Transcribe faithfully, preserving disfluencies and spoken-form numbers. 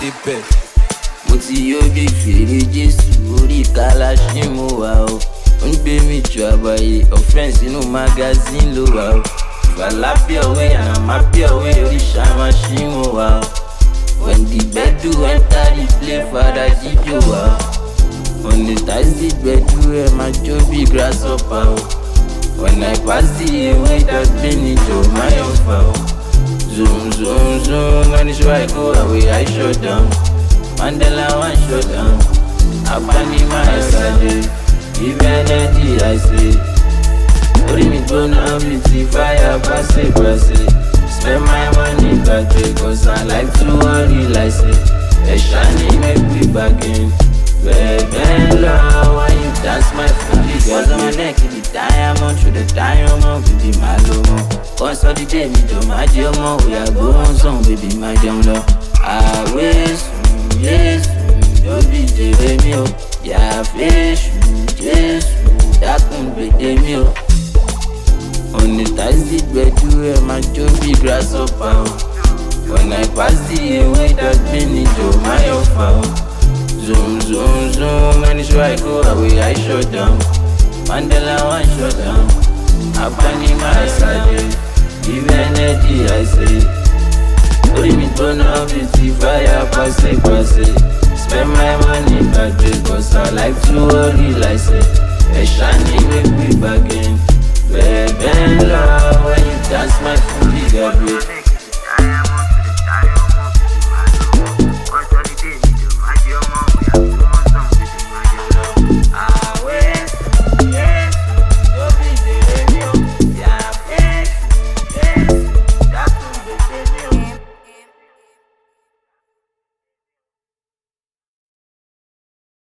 débẹ̀. Mo ti yó bí fèrè Jésù orí kalaṣí mo wà o. Ó ń gbé mi jù àbáyé offense inú magazine ló wà o. Ìfàlà pure way and I'm happy away oríṣà machine mo wà o. When the gbedu enter the play fada jíjó wà o. On the ties the gbedu ẹ máa jó bí grasshopper o. When I pass the way that been into my offer o. Zoom zoom zoom when it's right go away I shut down. Mandela one shut down. Abani my side, give energy I say. Ori mi gbona beauty fire passe passe. Spend my money back cause I like to worry like say. A shiny make me back in. Baby love when you dance my foot. Was on my neck in the diamond through the diamond baby my lomo. Consolidate me to my jomo. We are going some baby my jam lo. I wish. Jésù, yóò bí jèrè mi o. Yà fèsù, Jésù, dákun gbèdé mi o. Òní táìsì gbẹ̀jú ẹ̀ máa jó bí grasshopper o. When I pass the way that been into my offer o. Zoom zoom zoom, when it's right go away I shut down. Mandela one shut down. Abani my side, give energy I say. Ori mi gbona beauty fire passe passe. Spend my money back cause I like to worry like say. A shiny make me bargain. Baby love when you dance my foot, you got